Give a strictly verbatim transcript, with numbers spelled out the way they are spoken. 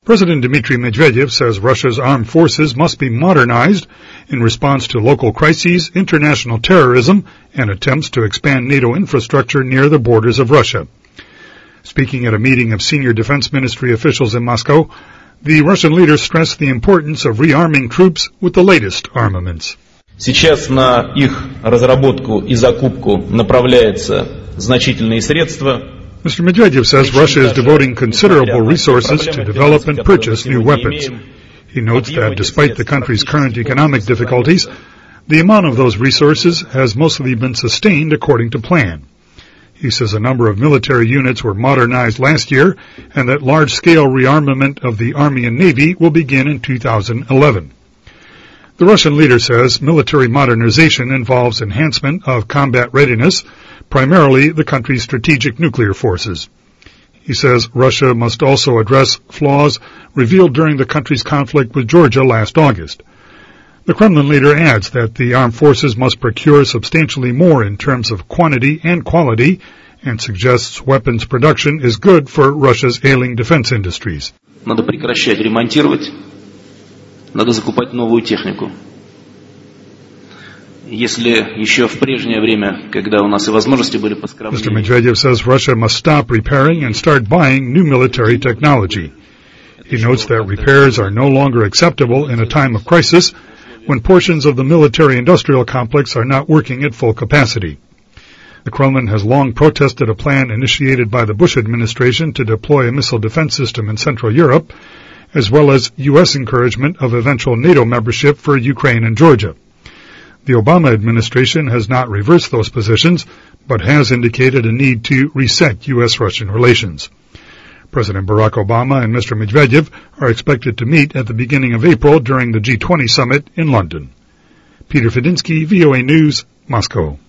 President Dmitry Medvedev says Russia's armed forces must be modernized in response to local crises, international terrorism, and attempts to expand NATO infrastructure near the borders of Russia. Speaking at a meeting of senior defense ministry officials in Moscow, the Russian leader stressed the importance of rearming troops with the latest armaments. Сейчас на их разработку и закупку направляется значительные средства. Mister Medvedev says Russia is devoting considerable resources to develop and purchase new weapons. He notes that despite the country's current economic difficulties, the amount of those resources has mostly been sustained according to plan. He says a number of military units were modernized last year and that large-scale rearmament of the Army and Navy will begin in two thousand eleven. The Russian leader says military modernization involves enhancement of combat readiness, primarily the country's strategic nuclear forces. He says Russia must also address flaws revealed during the country's conflict with Georgia last August. The Kremlin leader adds that the armed forces must procure substantially more in terms of quantity and quality, and suggests weapons production is good for Russia's ailing defense industries. Надо прекращать ремонтировать, надо закупать новую технику. Если еще в прежнее время, когда у нас и возможности были поскромнее. Mister Medvedev says Russia must stop repairing and start buying new military technology. He notes that repairs are no longer acceptable in a time of crisis when portions of the military-industrial complex are not working at full capacity. The Kremlin has long protested a plan initiated by the Bush administration to deploy a missile defense system in Central Europe, as well as U S encouragement of eventual NATO membership for Ukraine and Georgia. The Obama administration has not reversed those positions, but has indicated a need to reset U S-Russian relations. President Barack Obama and Mister Medvedev are expected to meet at the beginning of April during the G twenty summit in London. Peter Fedinsky, V O A News, Moscow.